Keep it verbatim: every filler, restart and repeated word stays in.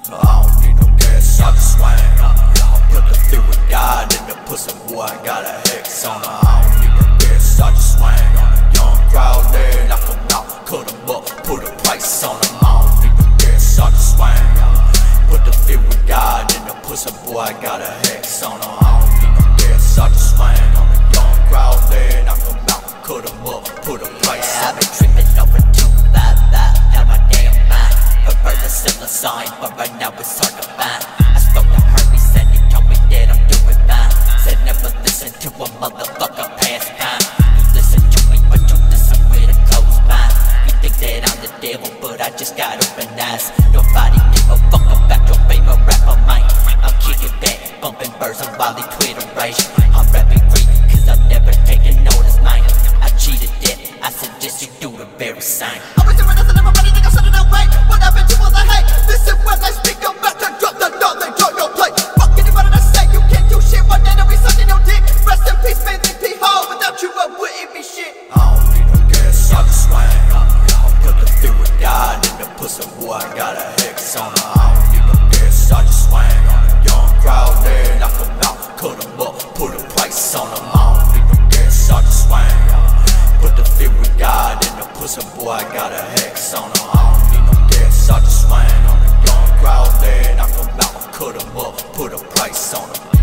I don't need no gas, I just swing. I put the fear of God in the pussy, boy, I got a hex on her. I don't need no gas, I just swing. Young crowd there, knock 'em out, cut 'em up, put a price on 'em. I don't need no gas, I just swing. Put the fear of God in the pussy, boy, I got a hex on her. I don't need no gas, I just swing. On a young crowd there, knock 'em out, cut 'em up, put a price on 'em. I've been tripping over two five five, now my damn mind. Prefer the similar sign, but right now it's hard to find. I spoke to her, he said he told me that I'm doing fine. Said never listen to a motherfucker past time. You listen to me, but you listen with a closed mind. You think that I'm the devil, but I just got open eyes. Nobody give a fuck about your favorite rapper, mine. I'm kicking back, bumping birds on Wally Twitter rage. I'm rapping great, cause I'm never taking notice, mine. I cheated that, I suggest you do the very same. I was doing this and everybody think I'm shutting away. What happened to all the hate? Listen when I speak, I'm about to drop the knowledge on your plate. Fuck anybody that say you can't do shit, one day to be sucking your dick. Rest in peace, man, P Hall. Without you, I wouldn't be shit. I don't need no gas, I just swing. I put the fear of God in the pussy, boy, I got a hex on her. I don't need no gas, I just swing. On a young crowd there, knock 'em out, cut 'em up, put a price on 'em. I don't need no gas, I just swing. Put the fear of God in the pussy, boy, I got a hex on her. I don't need no gas, I just swing. On a young crowd there, knock 'em out, cut 'em up, put a price on 'em.